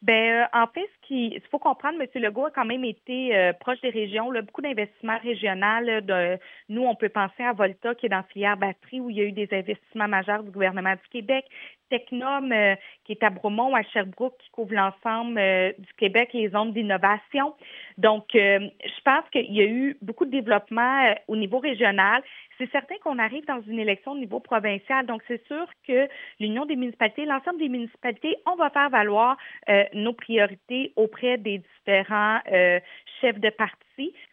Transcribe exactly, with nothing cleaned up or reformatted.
Ben, heu, en fait, ce qui il faut comprendre, M. Legault a quand même été, heu, proche des régions, là, beaucoup d'investissements régional, là, de nous, on peut penser à Volta qui est dans la filière batterie où il y a eu des investissements majeurs du gouvernement du Québec. Tecnum, heu, qui est à Bromont, à Sherbrooke, qui couvre l'ensemble, heu, du Québec, les zones d'innovation. Donc, heu, je pense qu'il y a eu beaucoup de développement, heu, au niveau régional. C'est certain qu'on arrive dans une élection au niveau provincial, donc c'est sûr que l'Union des municipalités, l'ensemble des municipalités, on va faire valoir euh, nos priorités auprès des différents euh, chefs de parti.